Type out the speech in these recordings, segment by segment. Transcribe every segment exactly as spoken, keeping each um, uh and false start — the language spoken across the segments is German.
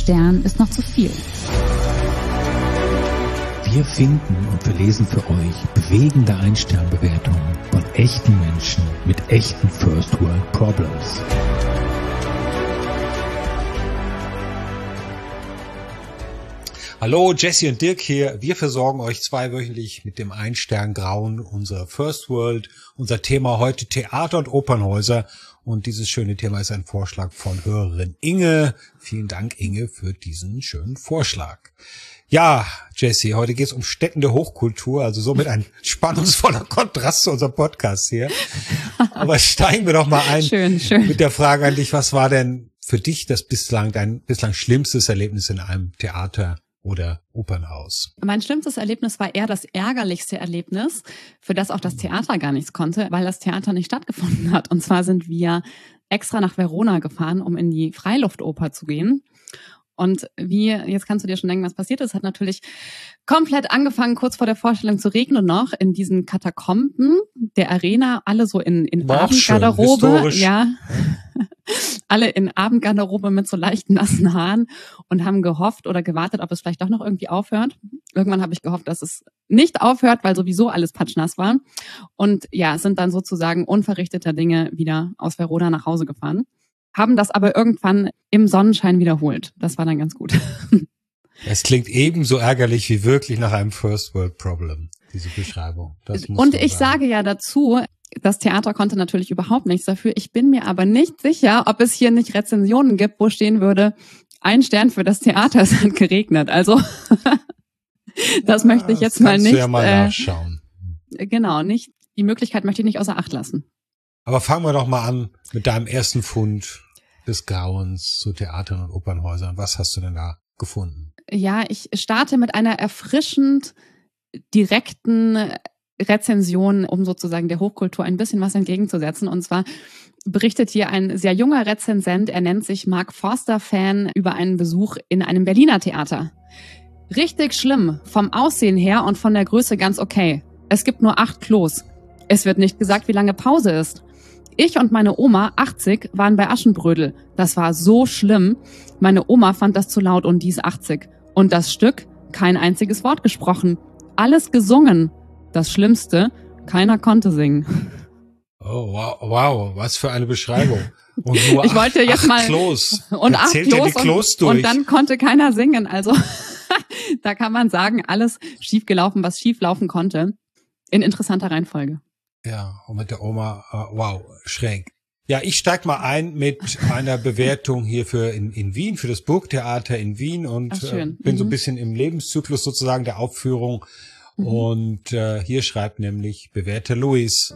Stern ist noch zu viel. Wir finden und verlesen für euch bewegende Ein-Stern-Bewertungen von echten Menschen mit echten First-World-Problems. Hallo, Jesse und Dirk hier. Wir versorgen euch zweiwöchentlich mit dem Ein-Stern-Grauen unserer First World. Unser Thema heute Theater und Opernhäuser. Und dieses schöne Thema ist ein Vorschlag von Hörerin Inge. Vielen Dank, Inge, für diesen schönen Vorschlag. Ja, Jesse, heute geht es um Stätten der Hochkultur, also somit ein spannungsvoller Kontrast zu unserem Podcast hier. Aber steigen wir doch mal ein schön, schön. mit der Frage an dich, was war denn für dich das bislang dein bislang schlimmstes Erlebnis in einem Theater oder Opernhaus? Mein schlimmstes Erlebnis war eher das ärgerlichste Erlebnis, für das auch das Theater gar nichts konnte, weil das Theater nicht stattgefunden hat. Und zwar sind wir extra nach Verona gefahren, um in die Freiluftoper zu gehen. Und wie, jetzt kannst du dir schon denken, was passiert ist, hat natürlich komplett angefangen, kurz vor der Vorstellung zu regnen noch, in diesen Katakomben der Arena, alle so in, in Abendgarderobe, ja, alle in Abendgarderobe mit so leichten nassen Haaren und haben gehofft oder gewartet, ob es vielleicht doch noch irgendwie aufhört. Irgendwann habe ich gehofft, dass es nicht aufhört, weil sowieso alles patschnass war. Und ja, sind dann sozusagen unverrichteter Dinge wieder aus Verona nach Hause gefahren. Haben das aber irgendwann im Sonnenschein wiederholt. Das war dann ganz gut. Es klingt ebenso ärgerlich wie wirklich nach einem First World Problem, diese Beschreibung. Das muss Und ich sagen. sage ja dazu, das Theater konnte natürlich überhaupt nichts dafür. Ich bin mir aber nicht sicher, ob es hier nicht Rezensionen gibt, wo stehen würde, ein Stern für das Theater, es hat geregnet. Also das ja, möchte ich jetzt das mal nicht. Du ja mal äh, nachschauen. Genau, nicht. Die Möglichkeit möchte ich nicht außer Acht lassen. Aber fangen wir doch mal an mit deinem ersten Fund des Grauens zu Theatern und Opernhäusern. Was hast du denn da gefunden? Ja, ich starte mit einer erfrischend direkten Rezension, um sozusagen der Hochkultur ein bisschen was entgegenzusetzen. Und zwar berichtet hier ein sehr junger Rezensent, er nennt sich Mark Forster-Fan, über einen Besuch in einem Berliner Theater. Richtig schlimm, vom Aussehen her und von der Größe ganz okay. Es gibt nur acht Klos. Es wird nicht gesagt, wie lange Pause ist. Ich und meine Oma, achtzig, waren bei Aschenbrödel. Das war so schlimm. Meine Oma fand das zu laut und die ist achtzig. Und das Stück? Kein einziges Wort gesprochen. Alles gesungen. Das Schlimmste, keiner konnte singen. Oh, wow, wow, was für eine Beschreibung. Und nur ich wollte acht, jetzt acht mal Klos. Und acht Klos, Klos und, und dann konnte keiner singen. Also da kann man sagen, alles schiefgelaufen, was schieflaufen konnte. In interessanter Reihenfolge. Ja, und mit der Oma, uh, wow, schräg. Ja, ich steig mal ein mit einer Bewertung hier für in, in Wien, für das Burgtheater in Wien und Ach, schön. äh, bin mhm. so ein bisschen im Lebenszyklus sozusagen der Aufführung. Mhm. Und äh, hier schreibt nämlich bewährter Luis,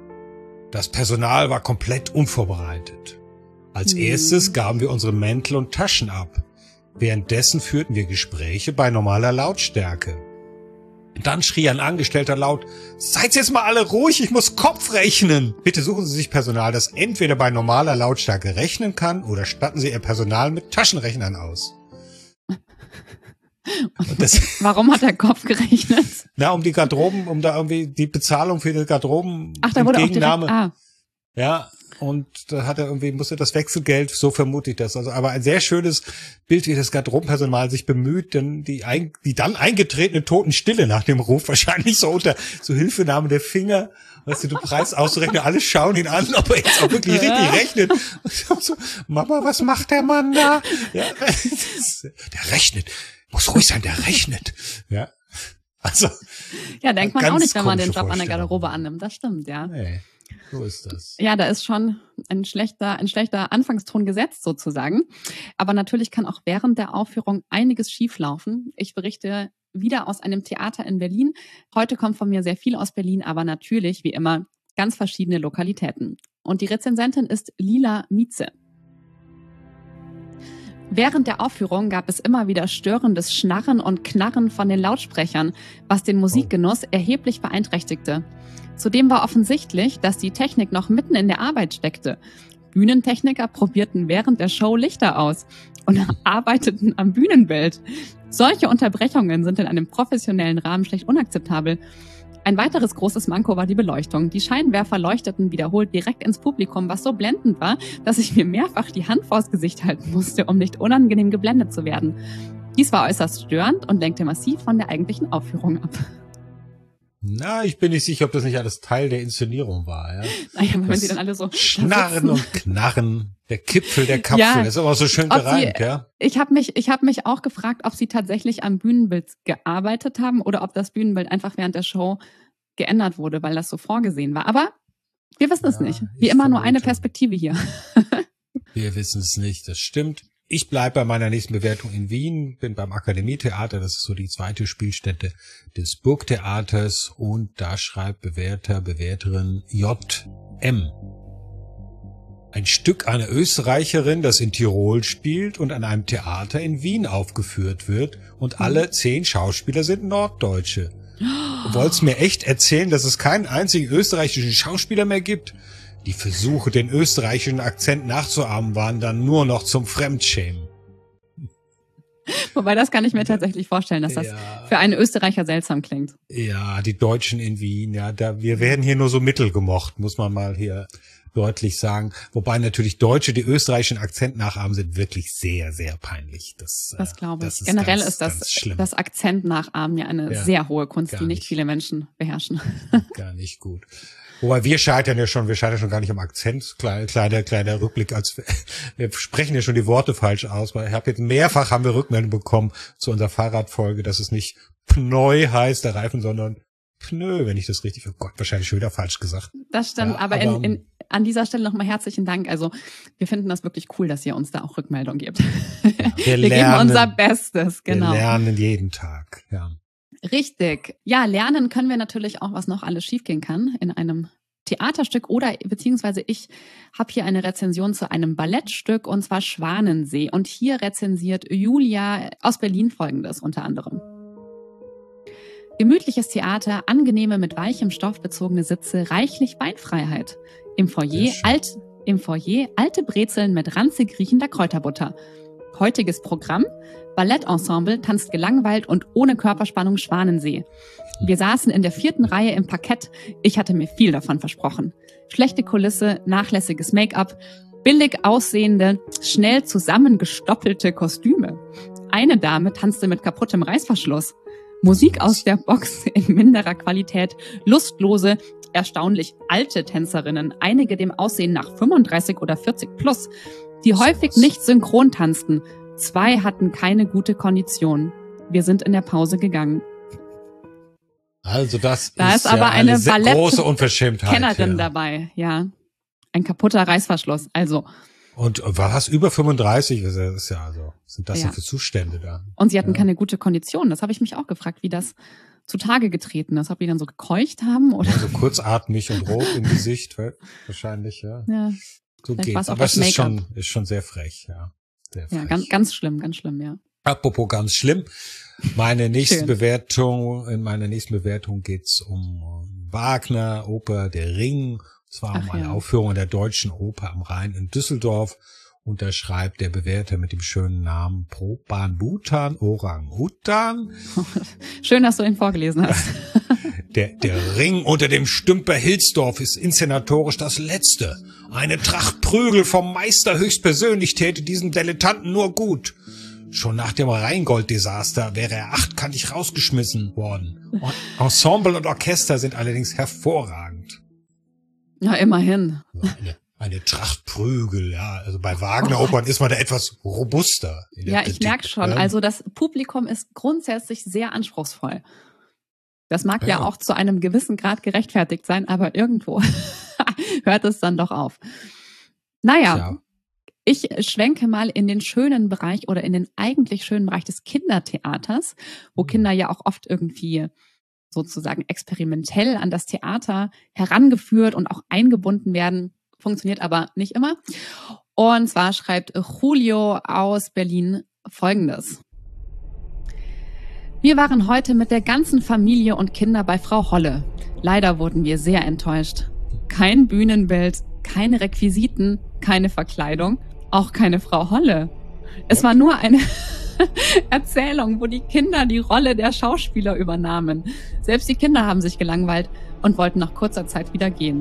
das Personal war komplett unvorbereitet. Als mhm. erstes gaben wir unsere Mäntel und Taschen ab. Währenddessen führten wir Gespräche bei normaler Lautstärke. Dann schrie ein Angestellter laut, seid jetzt mal alle ruhig, ich muss Kopf rechnen. Bitte suchen Sie sich Personal, das entweder bei normaler Lautstärke rechnen kann oder statten Sie Ihr Personal mit Taschenrechnern aus. Und das, warum hat der Kopf gerechnet? Na, um die Garderoben, um da irgendwie die Bezahlung für die Garderoben. Ach, da wurde auch direkt, ah. Ja, und da hat er irgendwie, musste das Wechselgeld, so vermute ich das. Also, aber ein sehr schönes Bild, wie das Garderobenpersonal sich bemüht, denn die, ein, die dann eingetretene Totenstille nach dem Ruf, wahrscheinlich so unter, so Hilfenahme der Finger, weißt du, du Preis auszurechnen, alle schauen ihn an, ob er jetzt auch wirklich ja. richtig rechnet. Und so, Mama, was macht der Mann da? Ja, der rechnet. Muss ruhig sein, der rechnet. Ja. Also. Ja, denkt man auch nicht, wenn man den Job an der Garderobe annimmt. Das stimmt, ja. Nee. So ist das. Ja, da ist schon ein schlechter, ein schlechter Anfangston gesetzt sozusagen. Aber natürlich kann auch während der Aufführung einiges schieflaufen. Ich berichte wieder aus einem Theater in Berlin. Heute kommt von mir sehr viel aus Berlin, aber natürlich, wie immer, ganz verschiedene Lokalitäten. Und die Rezensentin ist Lila Mietze. Während der Aufführung gab es immer wieder störendes Schnarren und Knarren von den Lautsprechern, was den Musikgenuss erheblich beeinträchtigte. Zudem war offensichtlich, dass die Technik noch mitten in der Arbeit steckte. Bühnentechniker probierten während der Show Lichter aus und arbeiteten am Bühnenbild. Solche Unterbrechungen sind in einem professionellen Rahmen schlecht unakzeptabel. Ein weiteres großes Manko war die Beleuchtung. Die Scheinwerfer leuchteten wiederholt direkt ins Publikum, was so blendend war, dass ich mir mehrfach die Hand vors Gesicht halten musste, um nicht unangenehm geblendet zu werden. Dies war äußerst störend und lenkte massiv von der eigentlichen Aufführung ab. Na, ich bin nicht sicher, ob das nicht alles Teil der Inszenierung war. Ja? Naja, wenn sie dann alle so Schnarren und Knarren, der Gipfel der Kapsel, ja, das ist aber so schön gereimt, sie, ja. Ich habe mich, ich habe mich auch gefragt, ob sie tatsächlich am Bühnenbild gearbeitet haben oder ob das Bühnenbild einfach während der Show geändert wurde, weil das so vorgesehen war. Aber wir wissen es Ja, nicht. Wie immer nur eine vermute. Perspektive hier. Wir wissen es nicht, das stimmt. Ich bleibe bei meiner nächsten Bewertung in Wien, bin beim Akademietheater, das ist so die zweite Spielstätte des Burgtheaters und da schreibt Bewerter, Bewerterin J M. Ein Stück einer Österreicherin, das in Tirol spielt und an einem Theater in Wien aufgeführt wird und alle zehn Schauspieler sind Norddeutsche. Du wolltest mir echt erzählen, dass es keinen einzigen österreichischen Schauspieler mehr gibt? Die Versuche, den österreichischen Akzent nachzuahmen, waren dann nur noch zum Fremdschämen. Wobei, das kann ich mir tatsächlich vorstellen, dass das Ja. für einen Österreicher seltsam klingt. Ja, die Deutschen in Wien, ja, da, wir werden hier nur so mittel gemocht, muss man mal hier deutlich sagen. Wobei natürlich Deutsche, die österreichischen Akzent nachahmen, sind wirklich sehr, sehr peinlich. Das, Das äh, glaube ich. das ist Generell ganz, ist das, ganz schlimm. das Akzent nachahmen ja eine Ja, sehr hohe Kunst, gar die nicht nicht. viele Menschen beherrschen. Gar nicht gut. Wobei wir scheitern ja schon, wir scheitern schon gar nicht am Akzent. Kleiner, kleiner, kleiner Rückblick, als wir, wir sprechen ja schon die Worte falsch aus, weil ich habe jetzt mehrfach haben wir Rückmeldungen bekommen zu unserer Fahrradfolge, dass es nicht Pneu heißt, der Reifen, sondern Pneu, wenn ich das richtig, oh Gott, wahrscheinlich schon wieder falsch gesagt. Das stimmt, Ja, aber, aber, in, in, an dieser Stelle nochmal herzlichen Dank. Also wir finden das wirklich cool, dass ihr uns da auch Rückmeldung gebt. Ja, wir, Wir lernen, geben unser Bestes, genau. Wir lernen jeden Tag, ja. Richtig. Ja, lernen können wir natürlich auch, was noch alles schiefgehen kann in einem Theaterstück oder beziehungsweise ich habe hier eine Rezension zu einem Ballettstück und zwar Schwanensee. Und hier rezensiert Julia aus Berlin Folgendes unter anderem. Gemütliches Theater, angenehme mit weichem Stoff bezogene Sitze, reichlich Beinfreiheit. Im Foyer, alt, im Foyer alte Brezeln mit ranzig riechender Kräuterbutter. Heutiges Programm: Ballettensemble tanzt gelangweilt und ohne Körperspannung Schwanensee. Wir saßen in der vierten Reihe im Parkett. Ich hatte mir viel davon versprochen. Schlechte Kulisse, nachlässiges Make-up, billig aussehende, schnell zusammengestoppelte Kostüme. Eine Dame tanzte mit kaputtem Reißverschluss. Musik aus der Box in minderer Qualität, lustlose, erstaunlich alte Tänzerinnen, einige dem Aussehen nach fünfunddreißig oder vierzig plus, die häufig nicht synchron tanzten. Zwei hatten keine gute Kondition. Wir sind in der Pause gegangen. Also das Da ist, ist aber ja eine eine sehr Ballett- große Unverschämtheit. Kennerin ja. dabei, ja. Ein kaputter Reißverschluss, also. Und was über fünfunddreißig ist, das ist ja also, was sind das Ja. denn für Zustände da? Und sie hatten Ja. keine gute Kondition. Das habe ich mich auch gefragt, wie das zutage getreten ist. Ob die dann so gekeucht haben oder. So kurzatmig und rot im Gesicht, weil- wahrscheinlich, ja. Ja, So vielleicht war's geht's. auch Aber das es ist schon, Make-up. ist schon sehr frech, ja. Sehr frech. ja ganz, ganz schlimm, ganz schlimm, ja. Apropos ganz schlimm. Meine nächste Schön. Bewertung, in meiner nächsten Bewertung geht's um Wagner, Oper Der Ring. Es war um Ach eine ja. Aufführung der Deutschen Oper am Rhein in Düsseldorf. Und da schreibt der Bewerter mit dem schönen Namen Proban-Butan Orang-Utan. Schön, dass du ihn vorgelesen hast. Der, der Ring unter dem Stümper Hilsdorf ist inszenatorisch das Letzte. Eine Tracht Prügel vom Meister höchstpersönlich täte diesem Dilettanten nur gut. Schon nach dem Rheingold-Desaster wäre er achtkantig rausgeschmissen worden. Ensemble und Orchester sind allerdings hervorragend. Ja, immerhin. Eine, eine Tracht Prügel, ja. Also bei Wagner-Opern ist man da etwas robuster. in der Ja, ich Kritik. merke schon. Ähm, Also das Publikum ist grundsätzlich sehr anspruchsvoll. Das mag ja, Ja. auch zu einem gewissen Grad gerechtfertigt sein, aber irgendwo hört es dann doch auf. Naja, ja. ich schwenke mal in den schönen Bereich oder in den eigentlich schönen Bereich des Kindertheaters, wo Kinder ja auch oft irgendwie sozusagen experimentell an das Theater herangeführt und auch eingebunden werden. Funktioniert aber nicht immer. Und zwar schreibt Julio aus Berlin Folgendes. Wir waren heute mit der ganzen Familie und Kinder bei Frau Holle. Leider wurden wir sehr enttäuscht. Kein Bühnenbild, keine Requisiten, keine Verkleidung, auch keine Frau Holle. Es war nur eine, Erzählung, wo die Kinder die Rolle der Schauspieler übernahmen. Selbst die Kinder haben sich gelangweilt und wollten nach kurzer Zeit wieder gehen.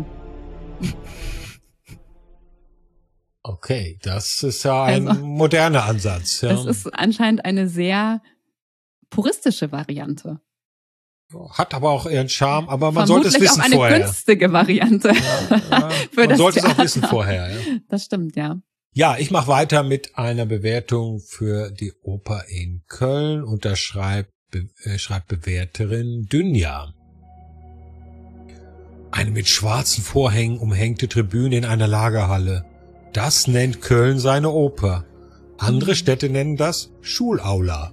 Okay, das ist ja ein Also, moderner Ansatz. Ja. Es ist anscheinend eine sehr puristische Variante. Hat aber auch ihren Charme, aber man sollte es Vermutlich wissen auch eine vorher. günstige Variante. Ja, ja. Für Man das sollte es auch Theater. wissen vorher. Ja, Das stimmt, ja. ja ich mache weiter mit einer Bewertung für die Oper in Köln und da schreibt, be, äh, schreibt Bewerterin Dünja. Eine mit schwarzen Vorhängen umhängte Tribüne in einer Lagerhalle. Das nennt Köln seine Oper. Andere Städte nennen das Schulaula.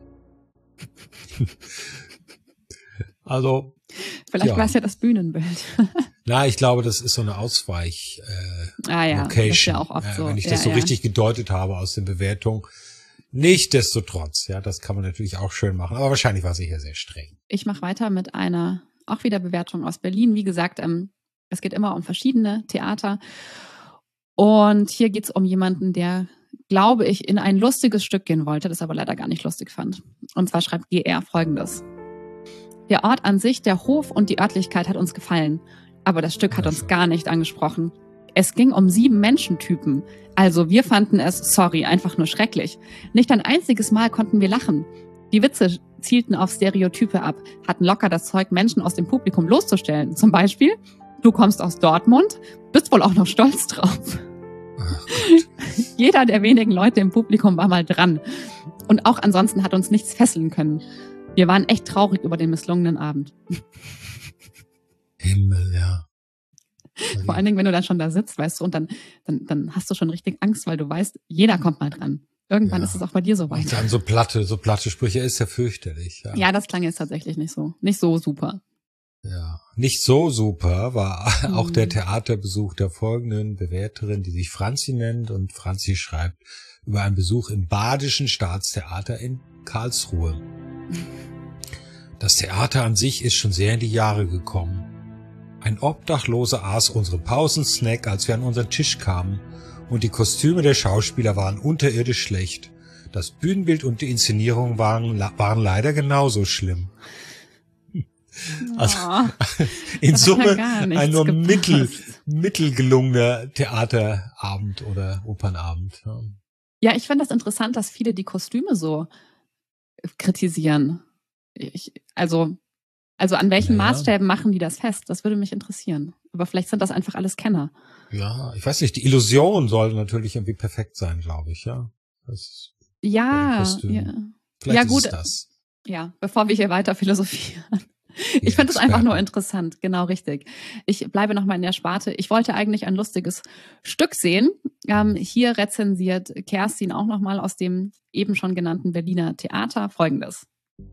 Also, Vielleicht ja. war es ja das Bühnenbild. Na, ich glaube, das ist so eine Ausweich äh, Ah ja, Location, das ist ja auch oft äh, so. wenn ich Ja, das so ja. richtig gedeutet habe aus den Bewertungen. Nichtsdestotrotz, ja, das kann man natürlich auch schön machen, aber wahrscheinlich war sie hier sehr streng. Ich mache weiter mit einer, auch wieder Bewertung aus Berlin. Wie gesagt, ähm, es geht immer um verschiedene Theater. Und hier geht es um jemanden, der, glaube ich, in ein lustiges Stück gehen wollte, das aber leider gar nicht lustig fand. Und zwar schreibt G R Folgendes. Der Ort an sich, der Hof und die Örtlichkeit hat uns gefallen. Aber das Stück hat uns gar nicht angesprochen. Es ging um sieben Menschentypen. Also wir fanden es, sorry, einfach nur schrecklich. Nicht ein einziges Mal konnten wir lachen. Die Witze zielten auf Stereotype ab, hatten locker das Zeug, Menschen aus dem Publikum bloßzustellen. Zum Beispiel, du kommst aus Dortmund, bist wohl auch noch stolz drauf. Ach Gott. Jeder der wenigen Leute im Publikum war mal dran. Und auch ansonsten hat uns nichts fesseln können. Wir waren echt traurig über den misslungenen Abend. Himmel, ja. Vor allen Dingen, wenn du dann schon da sitzt, weißt du, und dann, dann, dann hast du schon richtig Angst, weil du weißt, jeder kommt mal dran. Irgendwann Ja. ist es auch bei dir so Und weit. dann so platte, so platte Sprüche ist ja fürchterlich. Ja. Ja, das klang jetzt tatsächlich nicht so, nicht so super. Ja. Nicht so super war Mhm. auch der Theaterbesuch der folgenden Bewerterin, die sich Franzi nennt, und Franzi schreibt über einen Besuch im Badischen Staatstheater in Karlsruhe. Das Theater an sich ist schon sehr in die Jahre gekommen. Ein Obdachloser aß unseren Pausensnack, als wir an unseren Tisch kamen, und die Kostüme der Schauspieler waren unterirdisch schlecht. Das Bühnenbild und die Inszenierung waren, waren leider genauso schlimm. Also, Oh, in das hat ja Summe gar nichts ein nur gepasst. mittel, mittelgelungener Theaterabend oder Opernabend. Ja. ja, ich finde das interessant, dass viele die Kostüme so kritisieren. Ich, also, also an welchen Naja. Maßstäben machen die das fest? Das würde mich interessieren. Aber vielleicht sind das einfach alles Kenner. Ja, ich weiß nicht, die Illusion soll natürlich irgendwie perfekt sein, glaube ich, ja. Das, bei den Ja, Kostümen. ja. vielleicht Ja, ist gut. es das. Ja, bevor wir hier weiter philosophieren. Die Ich finde es einfach nur Experten. interessant, genau richtig. Ich bleibe nochmal in der Sparte. Ich wollte eigentlich ein lustiges Stück sehen. Ähm, hier rezensiert Kerstin auch nochmal aus dem eben schon genannten Berliner Theater Folgendes.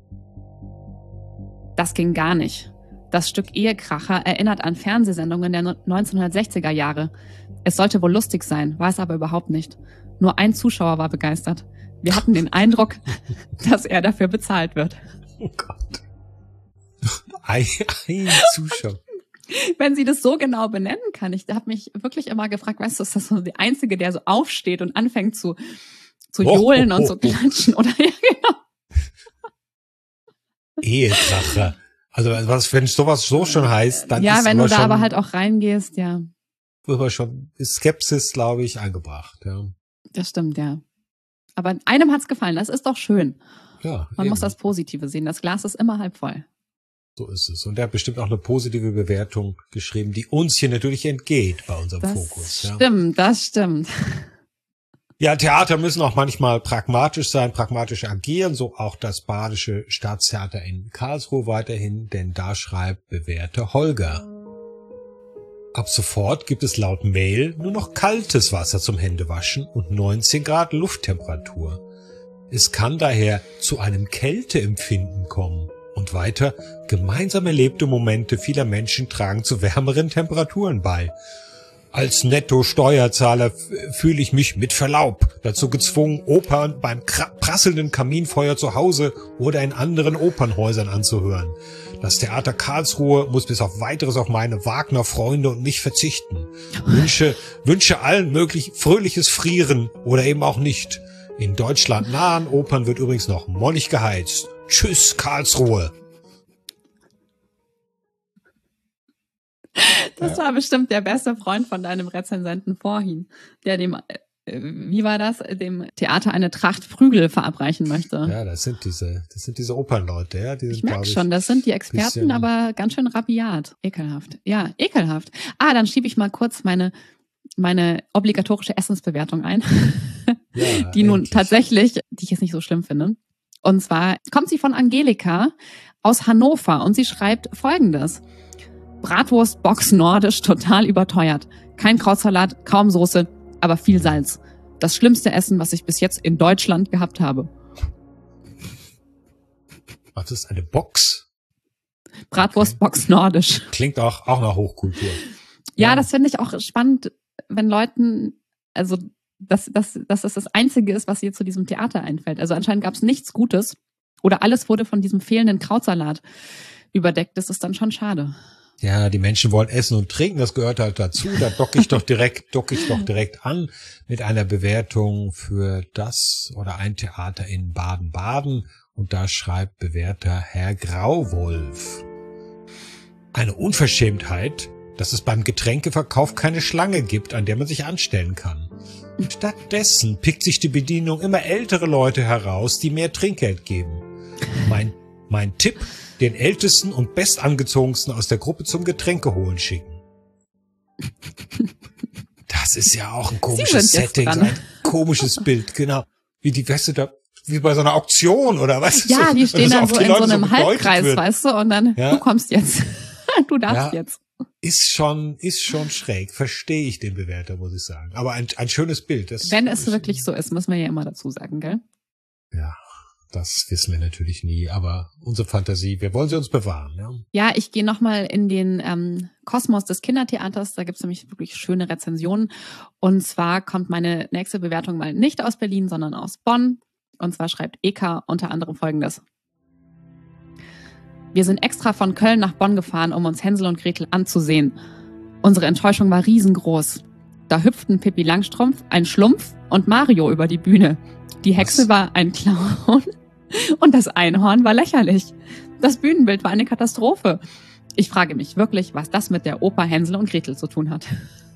Das ging gar nicht. Das Stück Ehekracher erinnert an Fernsehsendungen der neunzehnhundertsechziger Jahre. Es sollte wohl lustig sein, war es aber überhaupt nicht. Nur ein Zuschauer war begeistert. Wir hatten den Eindruck, dass er dafür bezahlt wird. Oh Gott. Ein, ein Zuschauer. Wenn sie das so genau benennen kann. Ich habe mich wirklich immer gefragt, weißt du, ist das so der Einzige, der so aufsteht und anfängt zu, zu Oh, johlen oh, und oh, so oh. klatschen? Oder ja, genau. Ehekracher. Also was, wenn sowas so schon heißt, dann Ja, ist wenn du aber da schon, aber halt auch reingehst, ja, aber schon ist Skepsis, glaube ich, angebracht. Ja, das stimmt, ja. Aber einem hat's gefallen, das ist doch schön. ja Man eben. muss das Positive sehen. Das Glas ist immer halb voll. So ist es. Und er hat bestimmt auch eine positive Bewertung geschrieben, die uns hier natürlich entgeht bei unserem Das Fokus. Ja. stimmt, das stimmt. Ja, Theater müssen auch manchmal pragmatisch sein, pragmatisch agieren, so auch das Badische Staatstheater in Karlsruhe weiterhin, denn da schreibt bewährte Holger. Ab sofort gibt es laut Mail nur noch kaltes Wasser zum Händewaschen und neunzehn Grad Lufttemperatur. Es kann daher zu einem Kälteempfinden kommen. Und weiter, gemeinsam erlebte Momente vieler Menschen tragen zu wärmeren Temperaturen bei. Als Netto-Steuerzahler f- fühle ich mich mit Verlaub dazu gezwungen, Opern beim kra- prasselnden Kaminfeuer zu Hause oder in anderen Opernhäusern anzuhören. Das Theater Karlsruhe muss bis auf Weiteres auf meine Wagner-Freunde und mich verzichten. Wünsche, wünsche allen möglich fröhliches Frieren oder eben auch nicht. In Deutschland nahen Opern wird übrigens noch mollig geheizt. Tschüss, Karlsruhe. Das war bestimmt der beste Freund von deinem Rezensenten vorhin, der dem, äh, wie war das, dem Theater eine Tracht Prügel verabreichen möchte. Ja, das sind diese, das sind diese Opernleute, ja. Die sind, ich merke ich, schon, das sind die Experten, aber ganz schön rabiat. Ekelhaft. Ja, ekelhaft. Ah, dann schiebe ich mal kurz meine, meine obligatorische Essensbewertung ein, ja, die nun endlich. tatsächlich, die ich jetzt nicht so schlimm finde. Und zwar kommt sie von Angelika aus Hannover und sie schreibt Folgendes. Bratwurst Box Nordisch total überteuert. Kein Krautsalat, kaum Soße, aber viel Salz. Das schlimmste Essen, was ich bis jetzt in Deutschland gehabt habe. Was ist eine Box? Bratwurst okay. Box Nordisch. Klingt auch, auch nach Hochkultur. Ja, ja. Das finde ich auch spannend, wenn Leuten, also dass, dass, dass das das Einzige ist, was ihr zu diesem Theater einfällt. Also anscheinend gab es nichts Gutes oder alles wurde von diesem fehlenden Krautsalat überdeckt. Das ist dann schon schade. Ja, die Menschen wollen essen und trinken, das gehört halt dazu. Da docke ich doch direkt, docke ich doch direkt an mit einer Bewertung für das oder ein Theater in Baden-Baden. Und da schreibt bewährter Herr Grauwolf. Eine Unverschämtheit, dass es beim Getränkeverkauf keine Schlange gibt, an der man sich anstellen kann. Stattdessen pickt sich die Bedienung immer ältere Leute heraus, die mehr Trinkgeld geben. Mein, mein Tipp: den ältesten und bestangezogensten aus der Gruppe zum Getränke holen schicken. Das ist ja auch ein komisches Setting, so ein komisches Bild, genau. Wie die, weißt du, da, wie bei so einer Auktion oder was? Ja, so, die stehen dann so in so einem so Halbkreis, wird. Weißt du, und dann, ja. Du kommst jetzt. Du darfst ja, jetzt. Ist schon, ist schon schräg. Verstehe ich den Bewerter, muss ich sagen. Aber ein, ein schönes Bild. Das Wenn es wirklich so ist, müssen wir ja immer dazu sagen, gell? Ja. Das wissen wir natürlich nie, aber unsere Fantasie, wir wollen sie uns bewahren. Ja, ja ich gehe nochmal in den ähm, Kosmos des Kindertheaters, da gibt es nämlich wirklich schöne Rezensionen. Und zwar kommt meine nächste Bewertung mal nicht aus Berlin, sondern aus Bonn. Und zwar schreibt Eka unter anderem Folgendes. Wir sind extra von Köln nach Bonn gefahren, um uns Hänsel und Gretel anzusehen. Unsere Enttäuschung war riesengroß. Da hüpften Pippi Langstrumpf, ein Schlumpf und Mario über die Bühne. Die Hexe Was? war ein Clown. Und das Einhorn war lächerlich. Das Bühnenbild war eine Katastrophe. Ich frage mich wirklich, was das mit der Oper Hänsel und Gretel zu tun hat.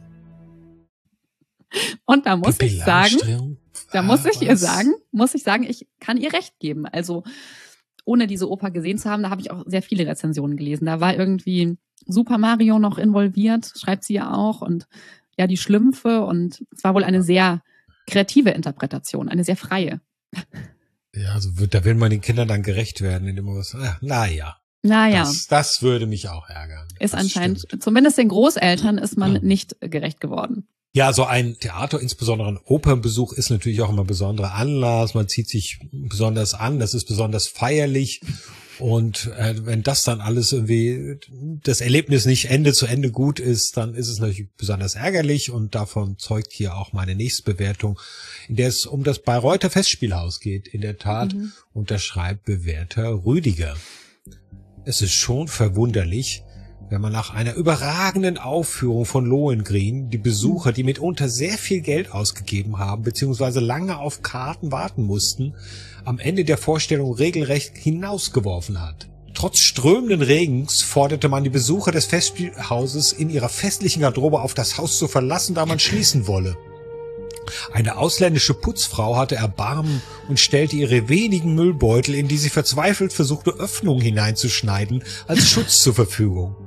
Und da muss ich sagen, da muss ich ihr sagen, muss ich sagen, ich kann ihr recht geben. Also ohne diese Oper gesehen zu haben, da habe ich auch sehr viele Rezensionen gelesen. Da war irgendwie Super Mario noch involviert, schreibt sie ja auch. Und ja, die Schlümpfe. Und es war wohl eine sehr kreative Interpretation, eine sehr freie. Ja, also wird, da will man den Kindern dann gerecht werden, indem man was, na, naja. Naja. Das, das würde mich auch ärgern. Ist das anscheinend, stimmt. Zumindest den Großeltern ist man ja. nicht gerecht geworden. Ja, so ein Theater, insbesondere ein Opernbesuch, ist natürlich auch immer ein besonderer Anlass. Man zieht sich besonders an, das ist besonders feierlich. Und äh, wenn das dann alles irgendwie, das Erlebnis nicht Ende zu Ende gut ist, dann ist es natürlich besonders ärgerlich. Und davon zeugt hier auch meine nächste Bewertung, in der es um das Bayreuther Festspielhaus geht. In der Tat mhm. unterschreibt bewährter Rüdiger. Es ist schon verwunderlich, wenn man nach einer überragenden Aufführung von Lohengrin die Besucher, die mitunter sehr viel Geld ausgegeben haben, beziehungsweise lange auf Karten warten mussten, am Ende der Vorstellung regelrecht hinausgeworfen hat. Trotz strömenden Regens forderte man die Besucher des Festspielhauses in ihrer festlichen Garderobe auf, das Haus zu verlassen, da man schließen wolle. Eine ausländische Putzfrau hatte Erbarmen und stellte ihre wenigen Müllbeutel, in die sie verzweifelt versuchte, Öffnungen hineinzuschneiden, als Schutz zur Verfügung.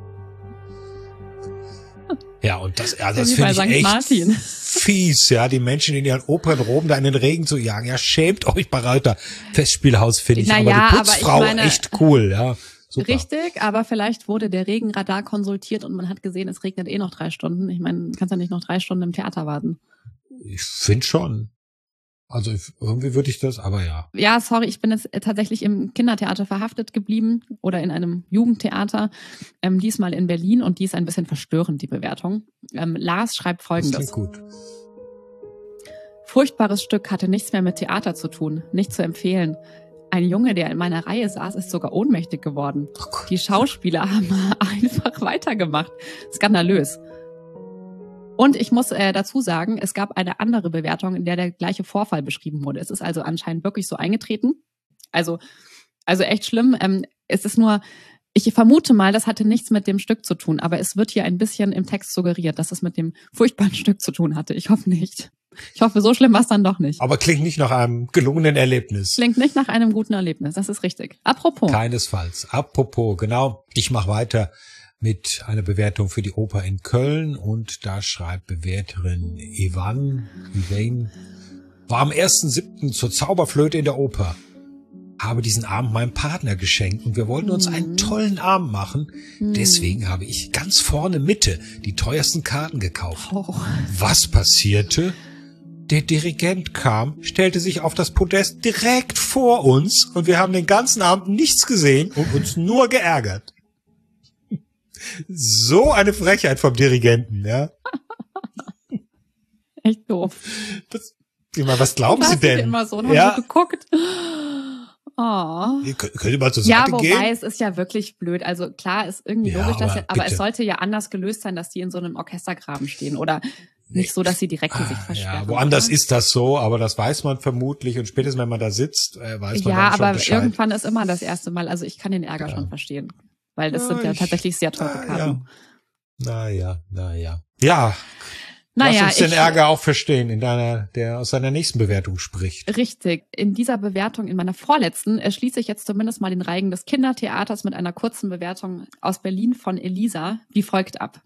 Ja, und das, also das finde ich echt Martin. fies, ja, die Menschen in ihren Opernroben da in den Regen zu jagen. Ja, schämt euch, Bayreuther Festspielhaus, finde ich. Naja, aber die Putzfrau, aber ich meine, echt cool, ja. Super. Richtig, aber vielleicht wurde der Regenradar konsultiert und man hat gesehen, es regnet eh noch drei Stunden. Ich meine, du kannst ja nicht noch drei Stunden im Theater warten. Ich finde schon. Also irgendwie würde ich das, aber ja. Ja, sorry, ich bin jetzt tatsächlich im Kindertheater verhaftet geblieben oder in einem Jugendtheater, ähm, diesmal in Berlin, und die ist ein bisschen verstörend, die Bewertung. Ähm, Lars schreibt Folgendes. Das klingt gut. Furchtbares Stück, hatte nichts mehr mit Theater zu tun, nicht zu empfehlen. Ein Junge, der in meiner Reihe saß, ist sogar ohnmächtig geworden. Die Schauspieler haben einfach weitergemacht. Skandalös. Und ich muss äh, dazu sagen, es gab eine andere Bewertung, in der der gleiche Vorfall beschrieben wurde. Es ist also anscheinend wirklich so eingetreten. Also, also echt schlimm. Ähm, es ist nur, ich vermute mal, das hatte nichts mit dem Stück zu tun, aber es wird hier ein bisschen im Text suggeriert, dass es mit dem furchtbaren Stück zu tun hatte. Ich hoffe nicht. Ich hoffe, so schlimm war es dann doch nicht. Aber klingt nicht nach einem gelungenen Erlebnis. Klingt nicht nach einem guten Erlebnis, das ist richtig. Apropos. Keinesfalls. Apropos, genau. Ich mache weiter mit einer Bewertung für die Oper in Köln und da schreibt Bewerterin Ivan, Ivan, war am ersten siebten zur Zauberflöte in der Oper. Habe diesen Abend meinem Partner geschenkt und wir wollten uns einen tollen Abend machen. Deswegen habe ich ganz vorne Mitte die teuersten Karten gekauft. Oh. Was passierte? Der Dirigent kam, stellte sich auf das Podest direkt vor uns und wir haben den ganzen Abend nichts gesehen und uns nur geärgert. So eine Frechheit vom Dirigenten, ja. Echt doof. Das, ich meine, was glauben Sie denn? Immer so, und ja. haben so geguckt. Oh. Ihr könnt, könnt ihr mal zur ja, Seite gehen? Ja, wobei es ist ja wirklich blöd. Also klar ist irgendwie ja, logisch, dass aber, ja, aber es sollte ja anders gelöst sein, dass die in so einem Orchestergraben stehen oder nicht so, dass sie direkt die Sicht versperren. Ja, woanders oder? ist das so, aber das weiß man vermutlich und spätestens, wenn man da sitzt, äh, weiß man ja, dann schon aber Bescheid. Irgendwann ist immer das erste Mal. Also ich kann den Ärger ja. schon verstehen, weil das ja, sind ja ich, tatsächlich sehr teure Karten. Naja, naja. Ja, naja, lass uns den ich, Ärger auch verstehen, in deiner, der aus seiner nächsten Bewertung spricht. Richtig. In dieser Bewertung, in meiner vorletzten, schließe ich jetzt zumindest mal den Reigen des Kindertheaters mit einer kurzen Bewertung aus Berlin von Elisa, wie folgt ab.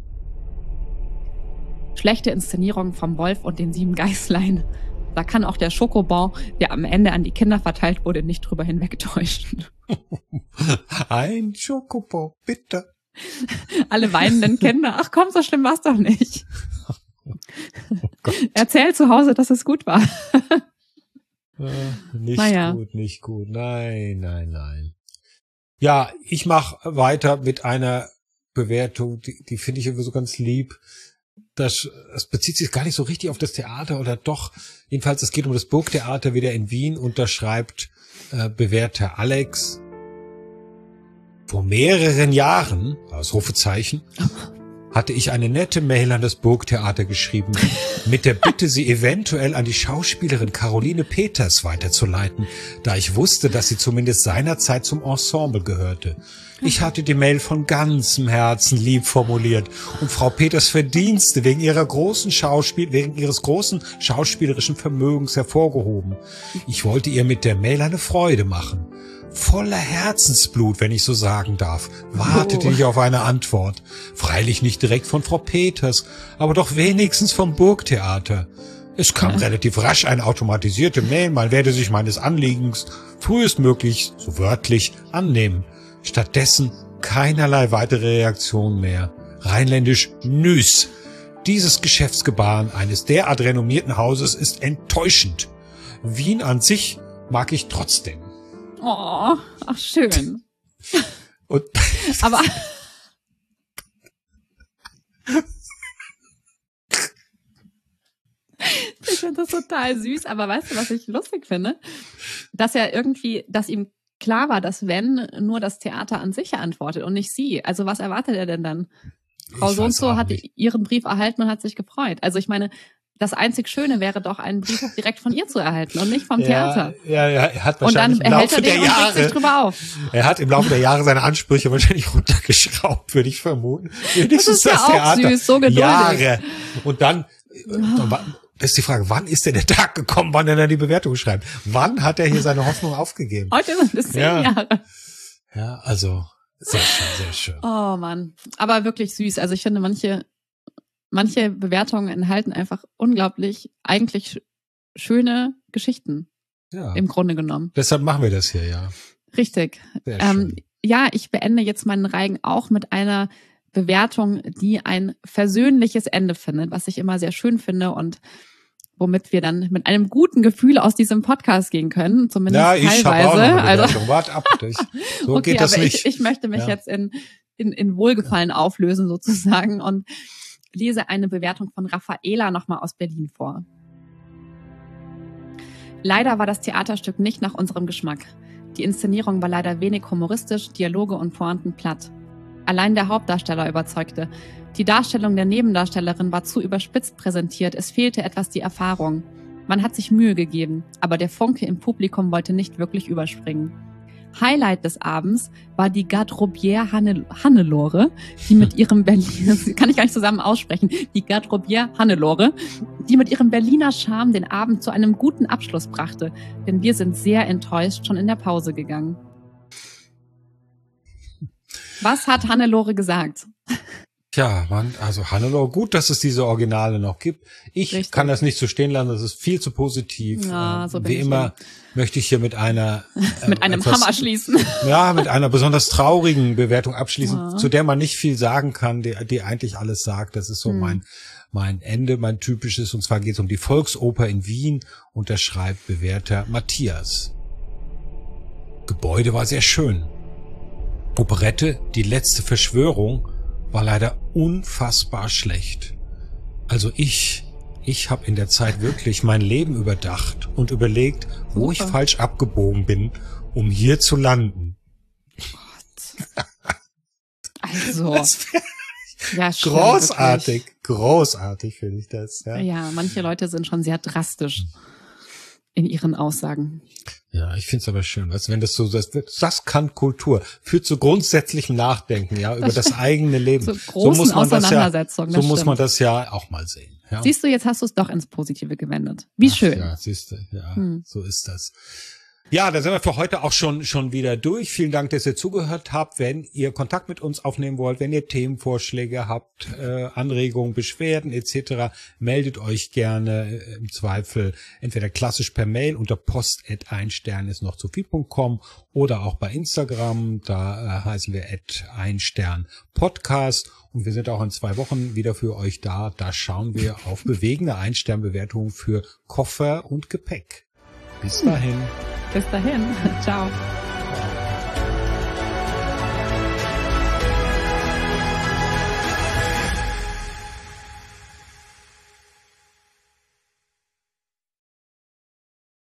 Schlechte Inszenierung vom Wolf und den sieben Geißlein. Da kann auch der Schokobon, der am Ende an die Kinder verteilt wurde, nicht drüber hinwegtäuschen. Ein Schokobon, bitte. Alle weinenden Kinder. Ach komm, so schlimm war's doch nicht. Oh Erzähl zu Hause, dass es gut war. äh, nicht naja. gut, nicht gut. Nein, nein, nein. Ja, ich mache weiter mit einer Bewertung, die, die finde ich irgendwie so ganz lieb. Das, das bezieht sich gar nicht so richtig auf das Theater oder doch. Jedenfalls, es geht um das Burgtheater wieder in Wien und da schreibt äh, Bewerter Alex: Vor mehreren Jahren, Ausrufezeichen, hatte ich eine nette Mail an das Burgtheater geschrieben, mit der Bitte, sie eventuell an die Schauspielerin Caroline Peters weiterzuleiten, da ich wusste, dass sie zumindest seinerzeit zum Ensemble gehörte. Ich hatte die Mail von ganzem Herzen lieb formuliert und Frau Peters Verdienste wegen ihrer großen Schauspiel, wegen ihres großen schauspielerischen Vermögens hervorgehoben. Ich wollte ihr mit der Mail eine Freude machen. Voller Herzensblut, wenn ich so sagen darf, wartete oh. ich auf eine Antwort. Freilich nicht direkt von Frau Peters, aber doch wenigstens vom Burgtheater. Es kam ja. relativ rasch eine automatisierte Mail, man werde sich meines Anliegens frühestmöglich, so wörtlich, annehmen. Stattdessen keinerlei weitere Reaktion mehr. Rheinländisch nüs. Dieses Geschäftsgebaren eines derart renommierten Hauses ist enttäuschend. Wien an sich mag ich trotzdem. Oh, ach schön. Und aber ich finde das total süß, aber weißt du, was ich lustig finde? Dass er irgendwie, dass ihm klar war, dass wenn nur das Theater an sich antwortet und nicht sie. Also was erwartet er denn dann? Frau so und so hat nicht. ihren Brief erhalten und hat sich gefreut. Also ich meine, das einzig Schöne wäre doch, einen Brief direkt von ihr zu erhalten und nicht vom ja, Theater. Ja, ja, er hat und wahrscheinlich dann im Laufe er der den Jahre, und regt sich drüber auf. Er hat im Laufe der Jahre seine Ansprüche wahrscheinlich runtergeschraubt, würde ich vermuten. Wenigstens das ist ja das auch Theater. Süß, so geduldig. Jahre. Und dann, dann ist die Frage, wann ist denn der Tag gekommen, wann er dann die Bewertung schreibt? Wann hat er hier seine Hoffnung aufgegeben? Heute sind es zehn ja. Jahre. Ja, also sehr schön, sehr schön. Oh Mann, aber wirklich süß. Also ich finde, manche manche Bewertungen enthalten einfach unglaublich eigentlich schöne Geschichten. Ja. Im Grunde genommen. Deshalb machen wir das hier, ja. Richtig. Sehr ähm, schön. Ja, ich beende jetzt meinen Reigen auch mit einer Bewertung, die ein versöhnliches Ende findet, was ich immer sehr schön finde und womit wir dann mit einem guten Gefühl aus diesem Podcast gehen können, zumindest ja, ich teilweise. Auch noch eine also Wart ab, ich, so okay, geht das aber nicht. Ich, ich möchte mich ja. jetzt in, in, in Wohlgefallen ja. auflösen sozusagen und lese eine Bewertung von Raffaela nochmal aus Berlin vor. Leider war das Theaterstück nicht nach unserem Geschmack. Die Inszenierung war leider wenig humoristisch, Dialoge und Pointen platt. Allein der Hauptdarsteller überzeugte. Die Darstellung der Nebendarstellerin war zu überspitzt präsentiert. Es fehlte etwas die Erfahrung. Man hat sich Mühe gegeben, aber der Funke im Publikum wollte nicht wirklich überspringen. Highlight des Abends war die Garderobière Hanne, Hannelore, die mit ihrem Berlin, kann ich gar nicht zusammen aussprechen, die Garderobière Hannelore, die mit ihrem Berliner Charme den Abend zu einem guten Abschluss brachte, denn wir sind sehr enttäuscht schon in der Pause gegangen. Was hat Hannelore gesagt? Tja, man, also Hannelore, gut, dass es diese Originale noch gibt. Ich Richtig. kann das nicht so stehen lassen, das ist viel zu positiv. Ja, so bin Wie ich immer hin. möchte ich hier mit einer äh, mit einem etwas, Hammer schließen. Ja, mit einer besonders traurigen Bewertung abschließen, ja. zu der man nicht viel sagen kann, die, die eigentlich alles sagt. Das ist so hm. mein mein Ende, mein typisches. Und zwar geht es um die Volksoper in Wien und da schreibt Bewerter Matthias. Gebäude war sehr schön. Operette, die letzte Verschwörung, war leider unfassbar schlecht. Also ich, ich habe in der Zeit wirklich mein Leben überdacht und überlegt, wo Super. ich falsch abgebogen bin, um hier zu landen. Gott. Also, ja, schön, großartig, wirklich. großartig finde ich das. Ja. ja, manche Leute sind schon sehr drastisch in ihren Aussagen. Ja, ich finde es aber schön, was wenn das so das, das kann Kultur führt zu grundsätzlichem Nachdenken, ja, über das, das eigene Leben. Zu großen so muss man Auseinandersetzungen. Das ja, so das muss man das ja auch mal sehen. Ja. Siehst du, jetzt hast du es doch ins Positive gewendet. Wie Ach, schön. Ja, siehst du, ja, hm. so ist das. Ja, dann sind wir für heute auch schon schon wieder durch. Vielen Dank, dass ihr zugehört habt. Wenn ihr Kontakt mit uns aufnehmen wollt, wenn ihr Themenvorschläge habt, äh, Anregungen, Beschwerden et cetera, meldet euch gerne äh, im Zweifel entweder klassisch per Mail unter post at ein stern ist noch zu viel punkt com oder auch bei Instagram. Da äh, heißen wir at ein stern podcast und wir sind auch in zwei Wochen wieder für euch da. Da schauen wir auf bewegende ein Stern Bewertungen für Koffer und Gepäck. Bis dahin. Bis dahin. Ciao.